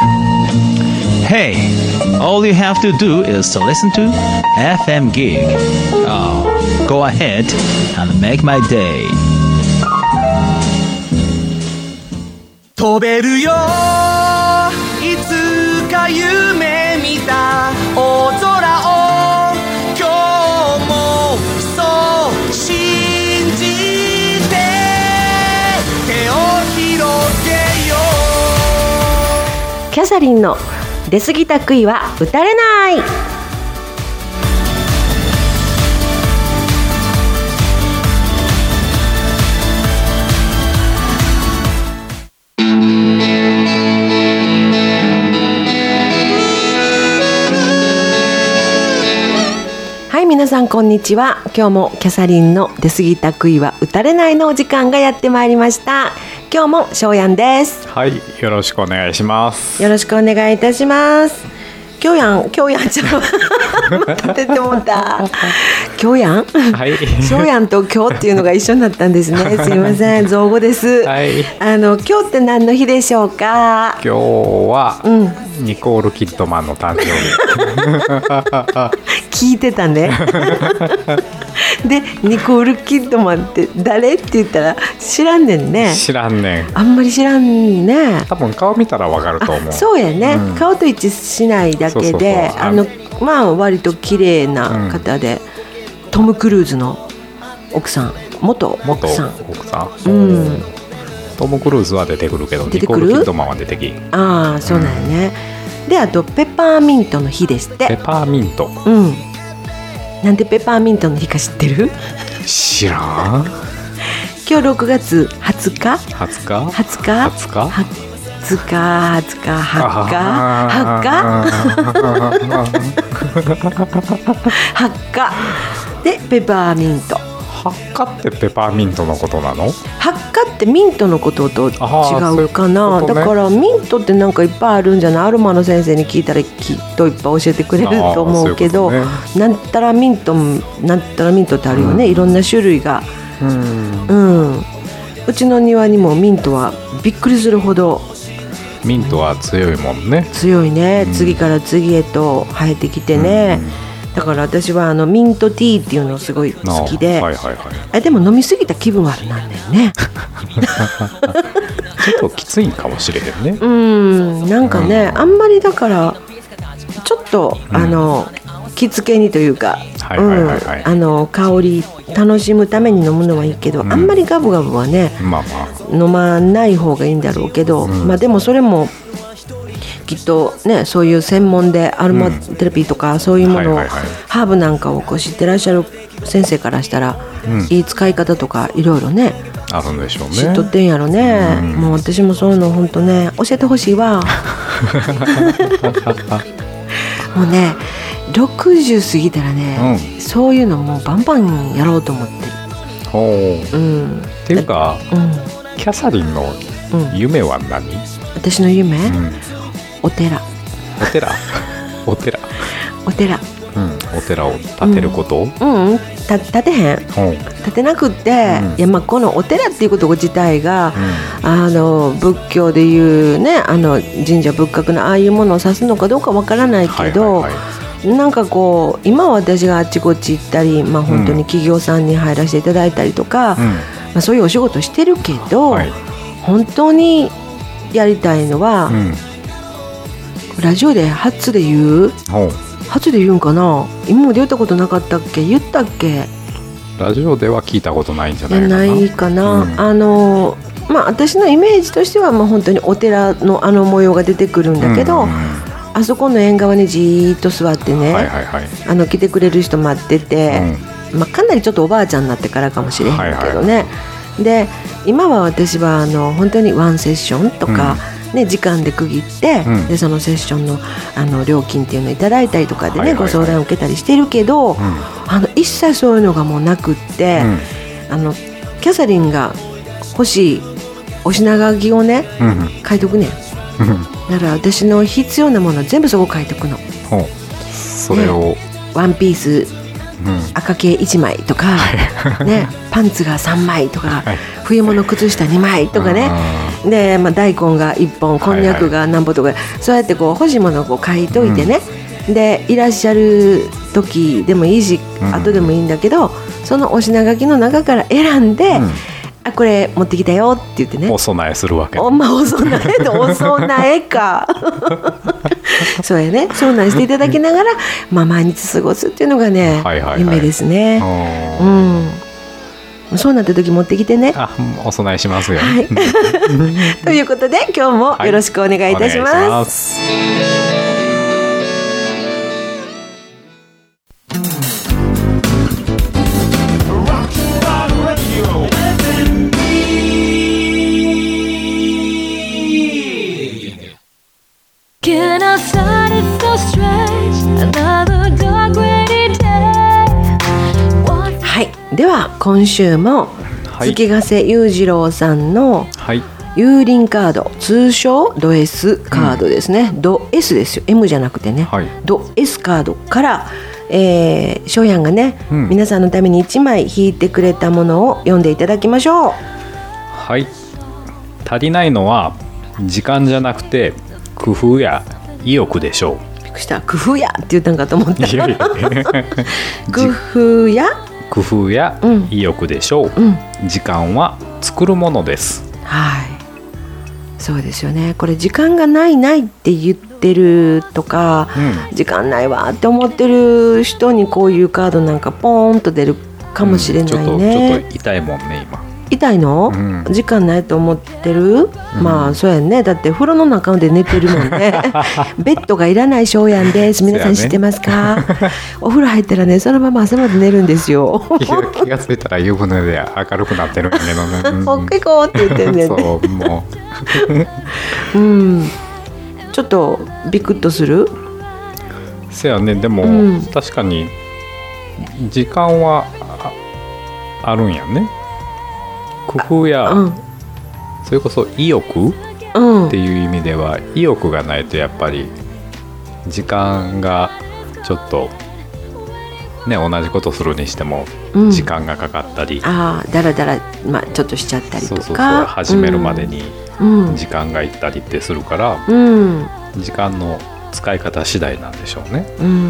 Hey, all you have to do is to listen to FM Gig. Oh, go ahead and make my day. 飛べるよいつか夢見た大空を今日もそう信じて手を広げよう。 キャサリンの出過ぎた杭は打たれない。はい、皆さんこんにちは。今日もキャサリンの出過ぎた杭は打たれないのお時間がやってまいりました。今日もしょうやんです。 はい、よろしくお願いします。 よろしくお願いいたします。今日やんちゃう立ててもうた。今日やん、はい、しょうやんと今日っていうのが一緒になったんですね。すいません、造語です。はい、今日って何の日でしょうか。 今日は、ニコール・キッドマンの誕生日。 聞いてたね。で、ニコール・キッドマンって誰って言ったら知らんねんね。 知らんねん。 あんまり知らんね。 多分顔見たらわかると思う。 そうやね、顔と一致しないだけで、まあ割と綺麗な方で、トム・クルーズの奥さん、元奥さん。トム・クルーズは出てくるけど、ニコール・キッドマンは出てき。ああ、そうなんやね。で、あとペッパーミントの日ですって。 ペッパーミント。 なんでペッパーミントの日か知ってる？ 知らん。 今日6月20日 20日 20日20日20日でペッパーミント。 発火ってペッパーミントのことなの？ 発火ってミントのことと違うかな。だからミントってなんかいっぱいあるんじゃない？アロマの先生に聞いたらきっといっぱい教えてくれると思うけど、なんたらミントってあるよね、いろんな種類が。うちの庭にもミントはびっくりするほど。 ミントは強いもんね。 強いね、次から次へと生えてきてね。だから私はミントティーっていうのすごい好きで、でも飲みすぎた気分悪なんだよね。 ちょっときついかもしれへんね。 なんかね、あんまりだからちょっと着付けにというか、香り楽しむために飲むのはいいけど、あんまりガブガブはね、飲まない方がいいんだろうけど、でもそれもきっとね、そういう専門でアロマテラピーとかそういうものを、ハーブなんかを知ってらっしゃる先生からしたら、いい使い方とかいろいろね、 あるんでしょうね。 知っとってんやろね。もう私もそういうの本当ね、教えてほしいわ。もうね、60過ぎたらね、そういうのもうバンバンやろうと思ってる。 っていうか、キャサリンの夢は何？ 私の夢？お寺。 お寺を建てること？ 建てへん。建てなくって、このお寺っていうこと自体が、仏教でいうね、神社仏閣のああいうものを指すのかどうかわからないけど、なんかこう今は私があっちこっち行ったり、本当に企業さんに入らせていただいたりとか、そういうお仕事してるけど、本当にやりたいのは、ラジオで初で言うんかな。今まで言ったことなかったっけ？言ったっけ？ ラジオでは聞いたことないんじゃないかな。 ないかな。私のイメージとしては、本当にお寺の模様が出てくるんだけど、あそこの縁側にじーっと座ってね、来てくれる人待ってて、かなりちょっとおばあちゃんになってからかもしれへんけどね。で、今は私は本当にワンセッションとか、時間で区切って、でそのセッションの、料金っていうのをいただいたりとかでね、ご相談を受けたりしてるけど、一切そういうのがもうなくって、キャサリンが欲しいお品書きをね、書いとくねん。だから私の必要なもの全部そこ書いとくの。 それを、 ワンピース赤系1枚とか、ね、パンツが3枚とか、冬物靴下2枚とかね、で、大根が1本こんにゃくが何本とか、そうやってこう欲しいものをこう書いといてね、でいらっしゃる時でもいいし、後でもいいんだけど、そのお品書きの中から選んで、あ、これ持ってきたよって言ってね、 お供えするわけ。 お供えとお供えかそうやね、そうなんしていただきながら、毎日過ごすっていうのがね、夢ですね。そうなった時持ってきてね。 お供えしますよ、 ということで今日もよろしくお願いいたします。では今週も月ヶ瀬裕次郎さんの幽靈カード、通称ド S カードですね、ド S ですよ、 M じゃなくてね、ド S カードから、翔やんがね、皆さんのために1枚引いてくれたものを読んでいただきましょう。 はい、足りないのは時間じゃなくて工夫や意欲でしょう。びっくりした、工夫やって言ったんかと思った工夫や意欲でしょう、時間は作るものです。 そうですよね。これ時間がないって言ってるとか、時間ないわって思ってる人にこういうカードなんかポーンと出るかもしれないね。 ちょっと痛いもんね今。 痛いの、時間ないと思ってる、そうやね。だって風呂の中で寝てるもんねベッドがいらない翔やんです。皆さん知ってますかお風呂入ったらね、そのまま朝まで寝るんですよ気がついたら湯船で明るくなってるんだけどねほっけこーって言ってんねんねそうもうちょっとビクッとする。 せやね。でも、確かに時間はあるんやね。工夫や、それこそ意欲、っていう意味では意欲がないとやっぱり時間がちょっとね、同じことするにしても時間がかかったり、 だらだら、ちょっとしちゃったりとか、 そう始めるまでに時間がいったりってするから、時間の使い方次第なんでしょうね。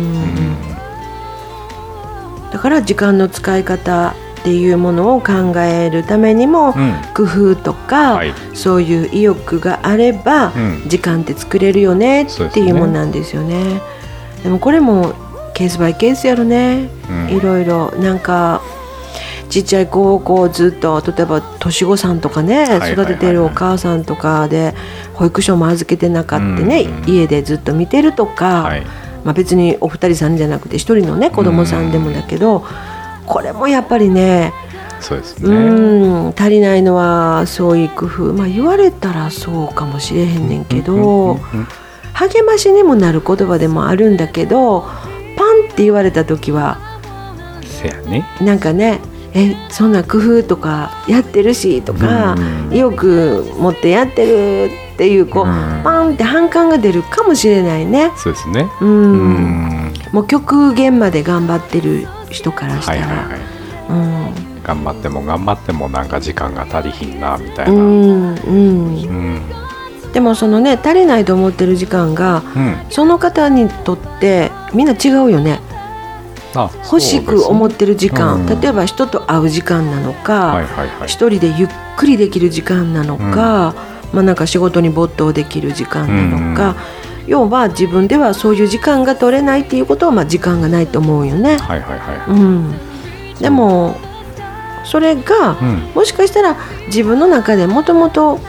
だから時間の使い方っていうものを考えるためにも、工夫とか、そういう意欲があれば、時間って作れるよねっていうもんなんですよね。でもこれもケースバイケースやろね、いろいろ。なんかちっちゃい子をこうずっと、例えば年子さんとかね、育ててるお母さんとかで保育所も預けてなかったね、家でずっと見てるとか、別にお二人さんじゃなくて一人のね子供さんでもだけど、これもやっぱりね、 そうですね、 足りないのはそういう工夫、言われたらそうかもしれへんねんけど、励ましにもなる言葉でもあるんだけど、パンって言われた時はせやね、 なんかね、そんな工夫とかやってるしとか、意欲持ってやってるっていう、こう、パンって反感が出るかもしれないね。 そうですね。 もう極限まで頑張ってる人からしたら、 頑張ってもなんか時間が足りひんなみたいな。 でもそのね、足りないと思ってる時間が、その方にとってみんな違うよね。欲しく思ってる時間、例えば人と会う時間なのか、一人でゆっくりできる時間なのか、なんか仕事に没頭できる時間なのか、要は自分ではそういう時間が取れないっていうことは、時間がないと思うよね。でもそれが、もしかしたら自分の中でもともと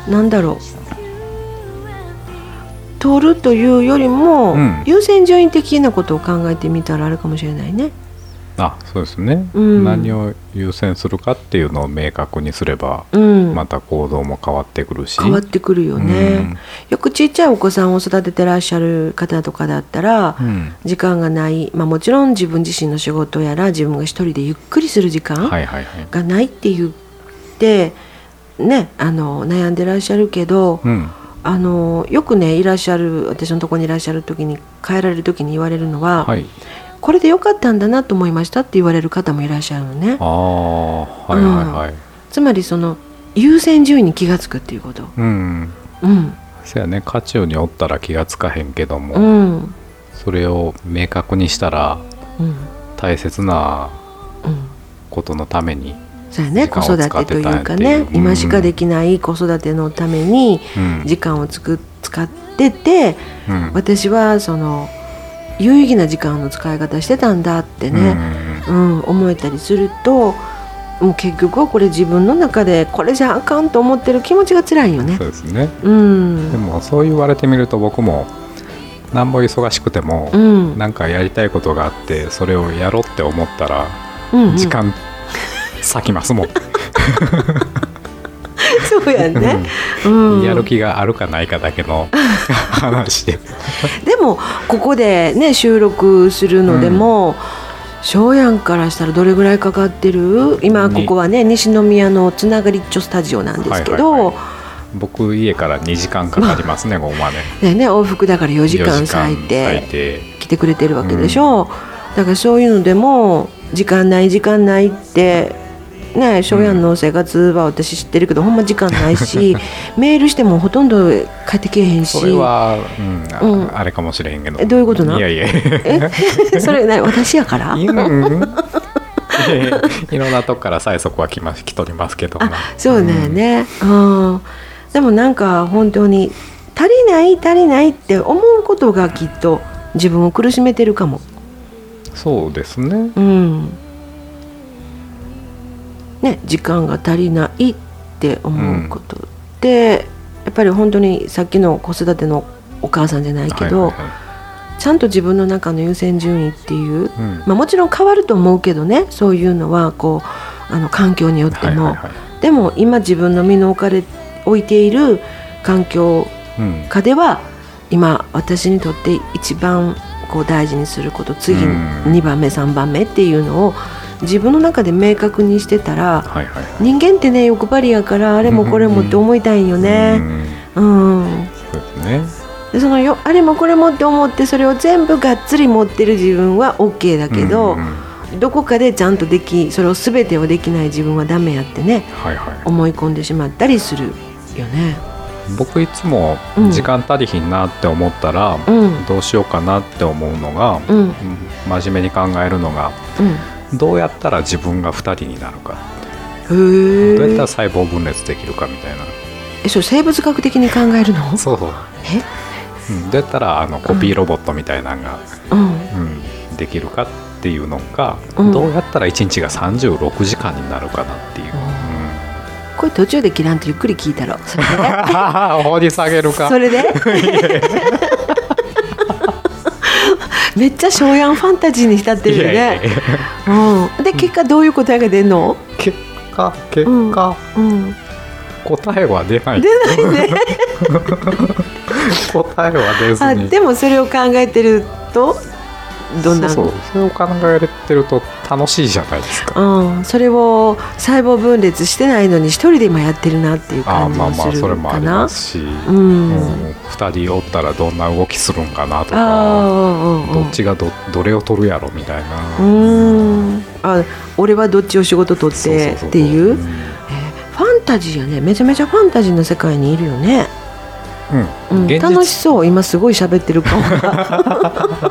取るというよりも、優先順位的なことを考えてみたらあるかもしれないね。 そうですね、何を優先するかっていうのを明確にすれば、また行動も変わってくるし。変わってくるよね、よくちっちゃいお子さんを育ててらっしゃる方とかだったら、時間がない、もちろん自分自身の仕事やら自分が一人でゆっくりする時間がないって言ってね、悩んでらっしゃるけど、よくね、いらっしゃる、私のところにいらっしゃる時に、帰られる時に言われるのは、 これでよかったんだなと思いましたって言われる方もいらっしゃるのね。つまりその優先順位に気がつくっていうこと。 そうやね、渦中におったら気がつかへんけども、それを明確にしたら、大切なことのためにそうやね、子育てというかね、今しかできない子育てのために時間を使ってて、私はその有意義な時間の使い方してたんだってね、思えたりすると、もう結局はこれ自分の中でこれじゃあかんと思ってる気持ちが辛いよね。 そうですね、でもそう言われてみると僕もなんぼ忙しくても、なんかやりたいことがあってそれをやろうって思ったら、時間割きますもんそうやね、 やる気があるかないかだけの話ででもここでね収録するのでも、翔やんからしたらどれぐらいかかってる？今ここはね西宮のつながりっちょスタジオなんですけど、 僕家から2時間かかりますね、ここまで。 ね、往復だから4時間割いて来てくれてるわけでしょ、だからそういうのでも時間ないってね、翔やんの生活は私知ってるけど、ほんま時間ないしメールしてもほとんど帰ってけえへんし。 それは、あれかもしれへんけど。 どういうことな？ いやそれね、私やからいろんなとこから催促は来とりますけど、 そうだよね、でもなんか本当に足りないって思うことがきっと自分を苦しめてるかも。 そうですね、 ね、時間が足りないって思うことって、やっぱり本当にさっきの子育てのお母さんじゃないけど、ちゃんと自分の中の優先順位っていう、もちろん変わると思うけどね、そういうのはこう環境によっても、でも今自分の身の置いている環境下では、今私にとって一番こう大事にすること、次2番目3番目っていうのを自分の中で明確にしてたら、人間ってね欲張りやから、あれもこれもって思いたいんよね。でそのあれもこれもって思ってそれを全部がっつり持ってる自分は OK だけど、どこかでちゃんとそれを全てをできない自分はダメやってね、思い込んでしまったりするよね。 僕いつも時間足りひんなって思ったら、どうしようかなって思うのが、真面目に考えるのが、どうやったら自分が2人になるか、どうやったら細胞分裂できるかみたいな。 そう生物学的に考えるの？ そう。どうやったらコピーロボットみたいなのが、できるかっていうのが、どうやったら1日が36時間になるかなっていう、 これ途中で切らんとゆっくり聞いたろ。それで掘り下げるか。 それでめっちゃ翔やんファンタジーに浸ってるよね。で結果どういう答えが出るの？ 結果、答えは出ない。 出ないね。 答えは出ずに。 でもそれを考えてるとどんな？ それを考えてると楽しいじゃないですか。 それを細胞分裂してないのに一人で今やってるなっていう感じもするかな。 それもありますし、2人おったらどんな動きするんかなとか、どっちが どれを取るやろみたいな。 俺はどっちを仕事取ってっていう、ファンタジーやね。めちゃめちゃファンタジーの世界にいるよね。楽しそう。今すごい喋ってる顔が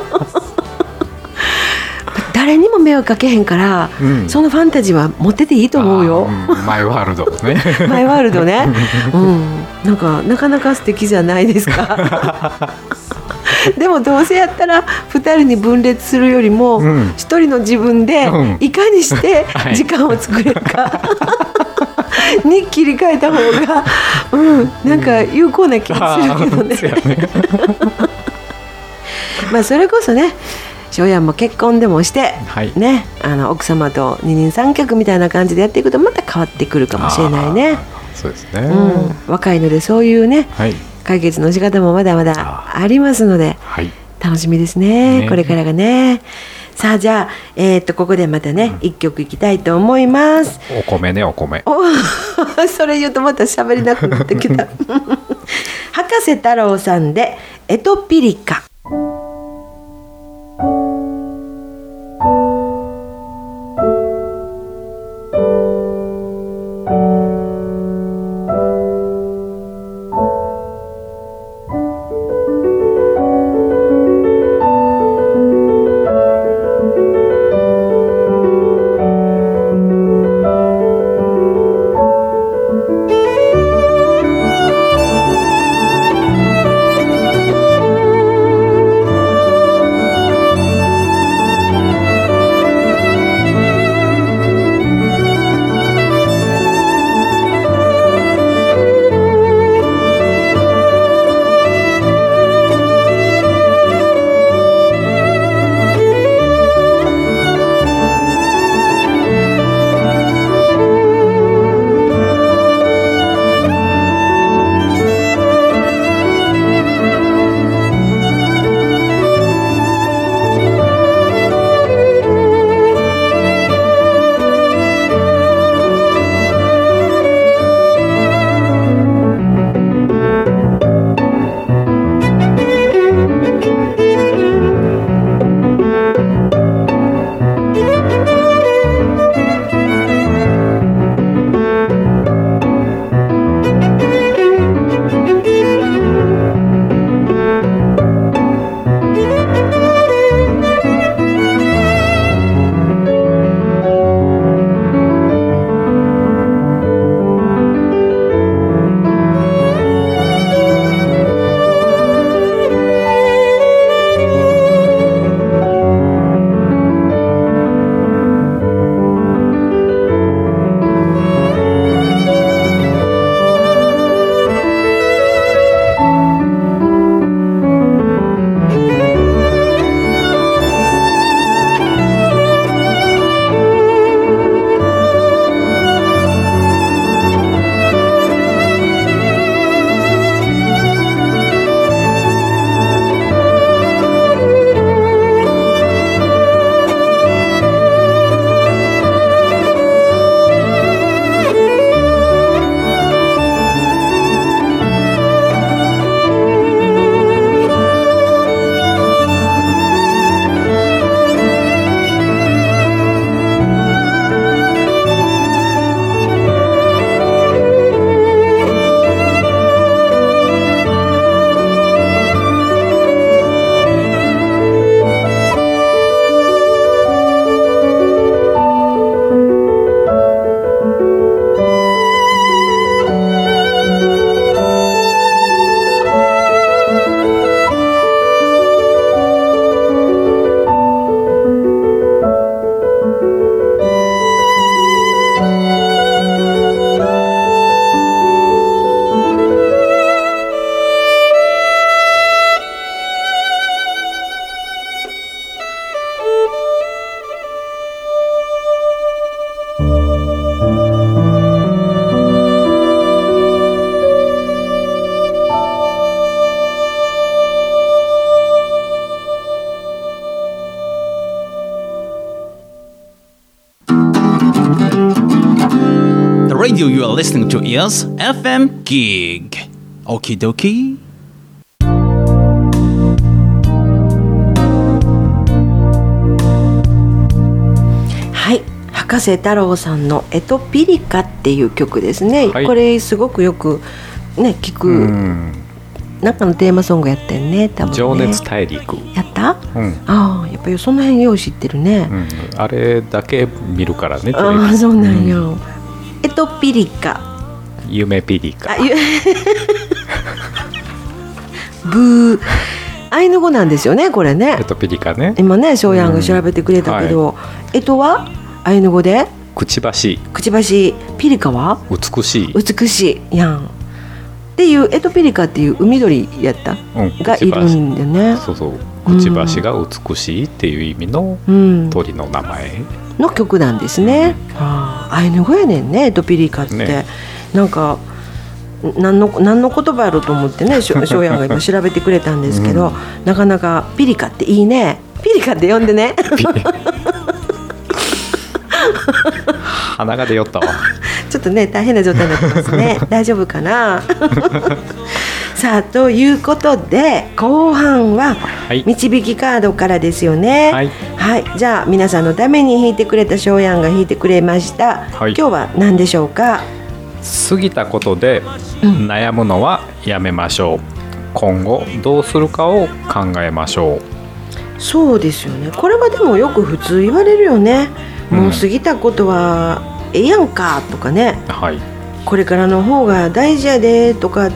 誰にも迷惑かけへんから、そのファンタジーは持ってていいと思うよ。 マイワールドね。 マイワールドね。なかなか素敵じゃないですか。でもどうせやったら2人に分裂するよりも、1人の自分でいかにして時間を作れるかに切り替えた方が、なんか有効な気がするけどね。それこそね、翔やんも結婚でもして、ね、奥様と二人三脚みたいな感じでやっていくとまた変わってくるかもしれないね。 そうですね、 若いのでそういうね、解決の仕方もまだまだありますので、楽しみですね、これからがね。さあじゃあ、ここでまたね、一曲いきたいと思います。 お米ね、お米。 それ言うとまた喋りなくなってきた。博士太郎さんでエトピリカ。 radio you are listening to is FM Gig. Okie dokie. はい、葉加瀬太郎さんのエトピリカっていう曲ですね、はい、これすごくよくね聞く中のテーマソングやったよね、多分ね。 情熱大陸やった、ああやっぱりその辺よう知ってるね、 あれだけ見るからね。 ああそうなんよ、エトピリカ、 夢ピリカ、 ブーアイヌ語なんですよねこれね。 エトピリカね。 今ね翔やんが調べてくれたけど、エトはアイヌ語でくちばし、 ピリカは美しいやんっていうエトピリカっていう海鳥やった、がいるんだよね。 そうそう、くちばしが美しいっていう意味の鳥の名前の曲なんですね、アイヌ語やねんねエトピリカって、ね、なんか何の言葉やろうと思ってね翔やんが今調べてくれたんですけど、なかなかピリカっていいね、ピリカって呼んでね鼻が出よったわちょっとね大変な状態になってますね大丈夫かなさあということで後半は導きカードからですよね。はい、はい、じゃあ皆さんのために引いてくれた翔やんが引いてくれました、はい、今日は何でしょうか。 過ぎたことで悩むのはやめましょう、今後どうするかを考えましょう。 そうですよね、これはでもよく普通言われるよね、もう過ぎたことはええやんかとかね、はい、これからの方が大事やでとかって、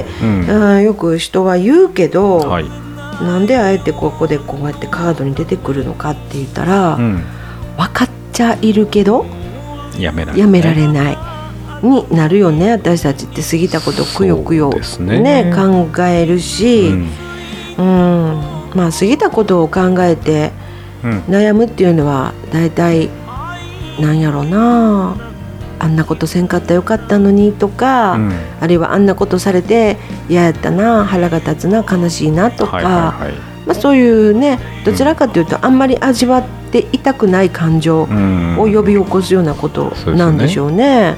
よく人は言うけど、はい、なんであえてここでこうやってカードに出てくるのかって言ったら、分かっちゃいるけどやめられないになるよね。私たちって過ぎたことをくよくよ、ね、考えるし、まあ過ぎたことを考えて悩むっていうのはだいたいなんやろな、あんなことせんかったらよかったのにとか、あるいはあんなことされて嫌やったな、腹が立つな、悲しいなとか、そういうね、どちらかというとあんまり味わっていたくない感情を呼び起こすようなことなんでしょうね。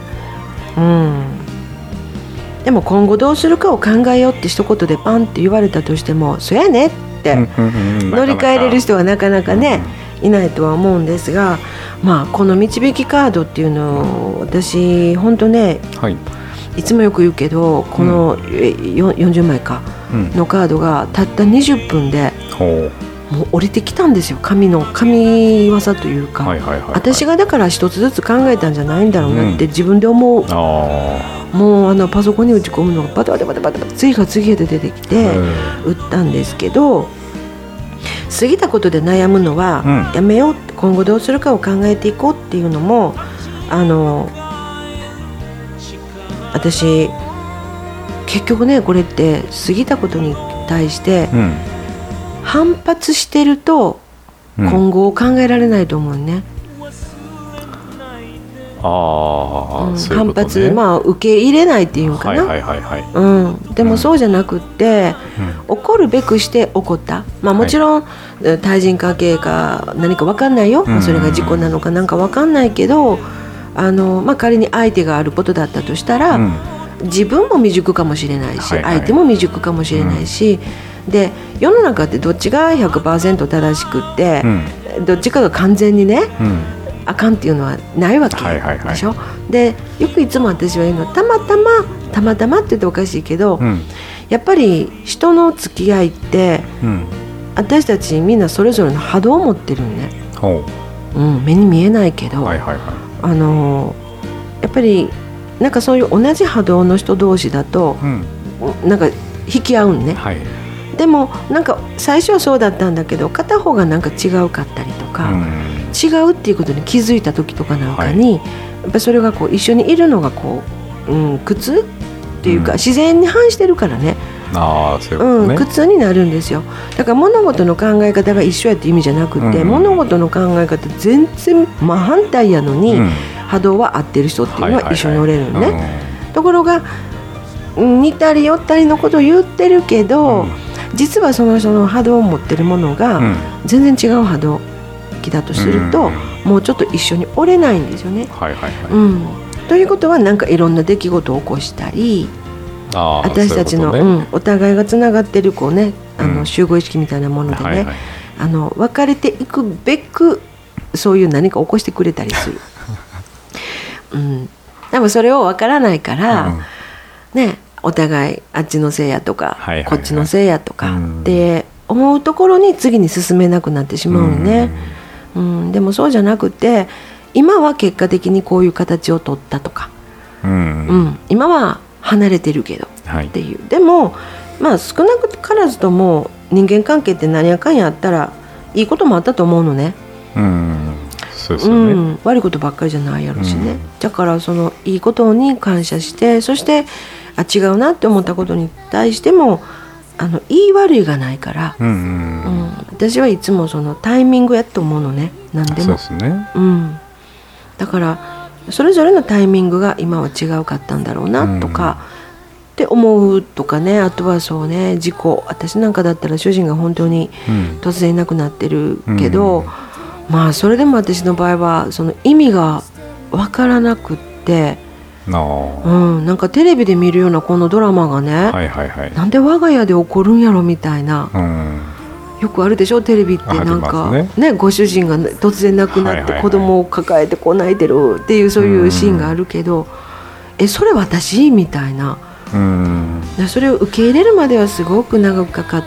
でも今後どうするかを考えようって一言でパンって言われたとしても、そやねって乗り換えれる人はなかなかね、いないとは思うんですが、まあこの導きカードっていうのを私本当ね、いつもよく言うけど、この40枚かのカードがたった20分でもう降りてきたんですよ。神業というか、私がだから一つずつ考えたんじゃないんだろうなって自分で思う。もうパソコンに打ち込むのがバタバタバタバタ次が次へと出てきて打ったんですけど、過ぎたことで悩むのはやめよう、今後どうするかを考えていこうっていうのも、私結局ね、これって過ぎたことに対して反発してると今後を考えられないと思うね。反発、受け入れないっていうかな、でもそうじゃなくって、怒るべくして怒った、もちろん対人関係か何か分かんないよ、それが事故なのかなんか分かんないけど、仮に相手があることだったとしたら、自分も未熟かもしれないし、相手も未熟かもしれないし、で世の中ってどっちが 100% 正しくって、どっちかが完全にね、あかんっていうのはないわけでしょ。でよくいつも私は言うの、たまたまって言っておかしいけど、やっぱり人の付き合いって、私たちみんなそれぞれの波動を持ってるんね、目に見えないけど、やっぱりなんかそういう同じ波動の人同士だと、なんか引き合うんね、でもなんか最初はそうだったんだけど、片方がなんか違うかったりとか、違うっていうことに気づいた時とかなんかに、やっぱそれがこう一緒にいるのがこう、苦痛っていうか、自然に反してるからね、苦痛になるんですよ。だから物事の考え方が一緒やって意味じゃなくて、物事の考え方全然真反対やのに、波動は合ってる人っていうのは一緒におれるのね、ところが似たり寄ったりのことを言ってるけど、実はその人の波動を持ってるものが全然違う波動だとすると、もうちょっと一緒におれないんですよね。 ということはなんかいろんな出来事を起こしたり、私たちのお互いがつながってるこうね、集合意識みたいなものでね、別れていくべくそういう何か起こしてくれたりする、でもそれを分からないから、ね、お互いあっちのせいやとか、こっちのせいやとかって思うところに次に進めなくなってしまうね、でもそうじゃなくて、今は結果的にこういう形を取ったとか、今は離れてるけどっていう、でもまあ少なからずとも人間関係って何やかんやあったらいいこともあったと思うのね。 そうですよね。 悪いことばっかりじゃないやろしね、だからそのいいことに感謝して、そして違うなって思ったことに対しても言い悪いがないから、私はいつもそのタイミングやと思うのね、何でも。 そうですね、 だからそれぞれのタイミングが今は違うかったんだろうなとか、って思うとかね。あとはそうね、事故、私なんかだったら主人が本当に突然いなくなってるけど、まあそれでも私の場合はその意味が分からなくって、なんかテレビで見るようなこのドラマがね、なんで我が家で起こるんやろみたいな、よくあるでしょテレビって。なんかね、ご主人が突然亡くなって子供を抱えてこう泣いてるっていう、そういうシーンがあるけど、それ私みたいな、それを受け入れるまではすごく長くかかって、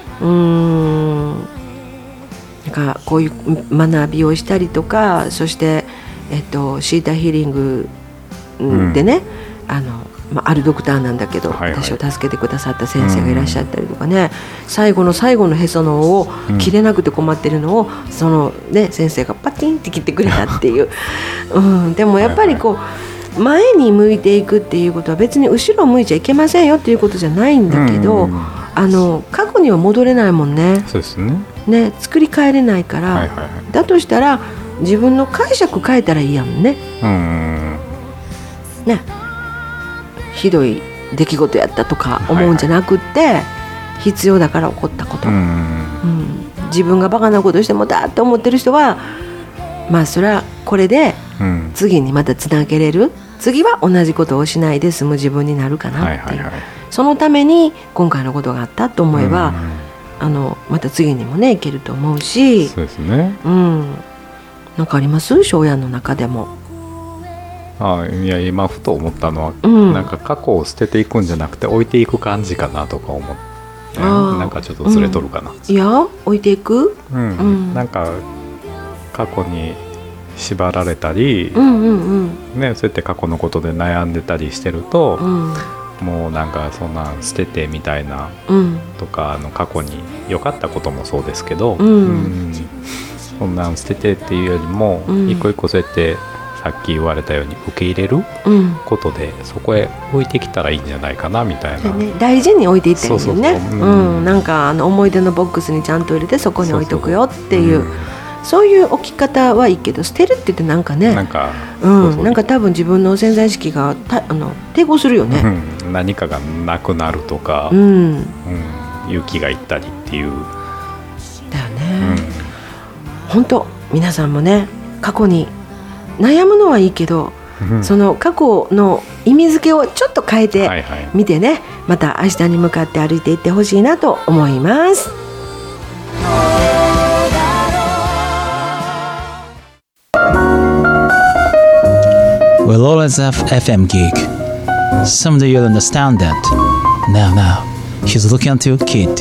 なんかこういう学びをしたりとか、そして、シータヒーリングでね、あるドクターなんだけど、私を助けてくださった先生がいらっしゃったりとかね、最後の最後のへその緒を切れなくて困ってるのを、そのね先生がパティンって切ってくれたっていう、でもやっぱりこう前に向いていくっていうことは別に後ろを向いちゃいけませんよっていうことじゃないんだけど、過去には戻れないもんね。 そうですね。 作り変えれないから、だとしたら自分の解釈変えたらいいやんね。ひどい出来事やったとか思うんじゃなくって、必要だから起こったこと、自分がバカなことしてもだって思ってる人は、まあそれはこれで次にまたつなげれる、次は同じことをしないで済む自分になるかなっていう、そのために今回のことがあったと思えば、また次にもねいけると思うし。 そうですね。 なんかあります翔やんの中でも。 いや今ふと思ったのは、なんか過去を捨てていくんじゃなくて置いていく感じかなとか思って、なんかちょっとずれとるかな、 いや置いていく、 なんか過去に縛られたり、そうやって過去のことで悩んでたりしてると、もうなんかそんなん捨ててみたいな、とか過去に良かったこともそうですけど、そんなん捨ててっていうよりも、一個一個そうやってさっき言われたように受け入れることで、そこへ置いてきたらいいんじゃないかなみたいな、 大事に置いていったらいいよね。なんか思い出のボックスにちゃんと入れてそこに置いとくよっていう、そういう置き方はいいけど、捨てるって言ってなんかね、なんか多分自分の潜在意識が抵抗するよね、 何かがなくなるとか、勇気がいったりっていうだよね。本当皆さんもね、過去に悩むのはいいけど、その過去の意味付けをちょっと変えてみてね、また明日に向かって歩いていってほしいなと思います。 We'll always have FM gig. Someday you'll understand that. Now, he's looking at you, kid.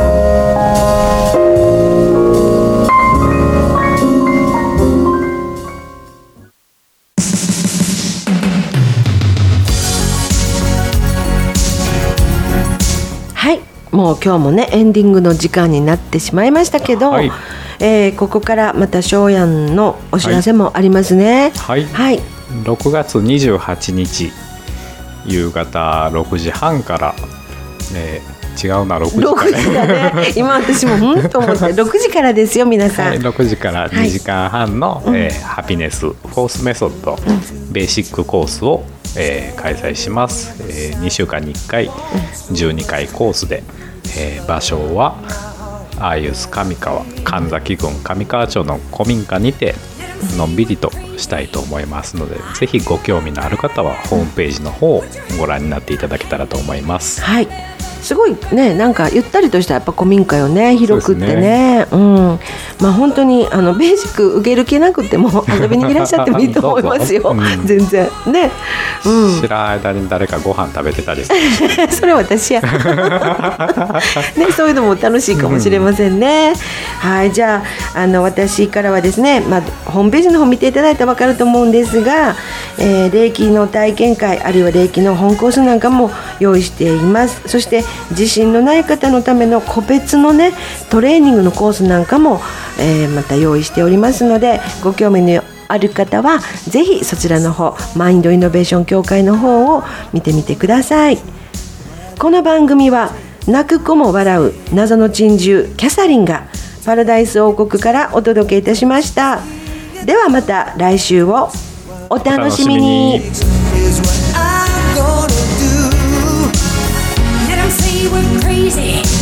もう今日もねエンディングの時間になってしまいましたけど、ここからまた翔やんのお知らせもありますね。 6月28日夕方6時半から、違うな、6時からね今私もと思って6時からですよ皆さん、 6時から2時間半の、ハピネスフォースメソッド、ベーシックコースを、開催します。2週間に1回、12回コースで、場所はアーユス上川、神崎郡上川町の古民家にて、 のんびりとしたいと思いますので、ぜひご興味のある方はホームページの方をご覧になっていただけたらと思います。 はい、すごいね、なんかゆったりとしたやっぱ古民家よね、広くってね。まあ本当にベーシック受ける気なくても遊びにいらっしゃってもいいと思いますよ。全然ね。 知らない間に誰かご飯食べてたりする。 それ私や。ね、そういうのも楽しいかもしれませんね。はい、じゃあ私からはですね、ホームページの方見ていただいたら分かると思うんですが、霊気の体験会あるいは霊気の本コースなんかも用意しています。そして自信のない方のための個別のねトレーニングのコースなんかも、また用意しておりますので、ご興味のある方はぜひそちらの方、マインドイノベーション協会の方を見てみてください。この番組は泣く子も笑う謎の珍獣キャサリンがパラダイス王国からお届けいたしました。ではまた来週をお楽しみに。 Say we're crazy.